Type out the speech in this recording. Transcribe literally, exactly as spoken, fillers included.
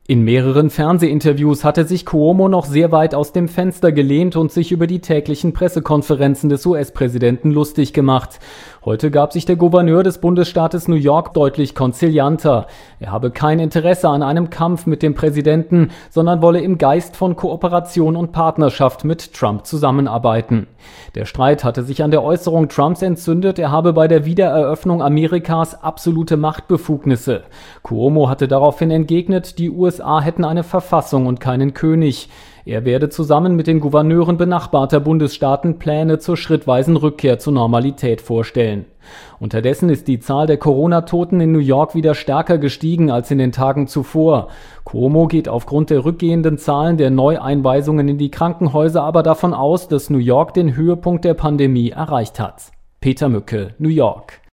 In mehreren Fernsehinterviews hatte sich Cuomo noch sehr weit aus dem Fenster gelehnt und sich über die täglichen Pressekonferenzen des U S-Präsidenten lustig gemacht. Heute gab sich der Gouverneur des Bundesstaates New York deutlich konzilianter. Er habe kein Interesse an einem Kampf mit dem Präsidenten, sondern wolle im Geist von Kooperation und Partnerschaft mit Trump zusammenarbeiten. Der Streit hatte sich an der Äußerung Trumps entzündet, er habe bei der Wiedereröffnung Amerikas absolute Machtbefugnisse. Cuomo hatte daraufhin entgegnet, die U S A hätten eine Verfassung und keinen König. Er werde zusammen mit den Gouverneuren benachbarter Bundesstaaten Pläne zur schrittweisen Rückkehr zur Normalität vorstellen. Unterdessen ist die Zahl der Corona-Toten in New York wieder stärker gestiegen als in den Tagen zuvor. Cuomo geht aufgrund der rückgehenden Zahlen der Neueinweisungen in die Krankenhäuser aber davon aus, dass New York den Höhepunkt der Pandemie erreicht hat. Peter Mücke, New York.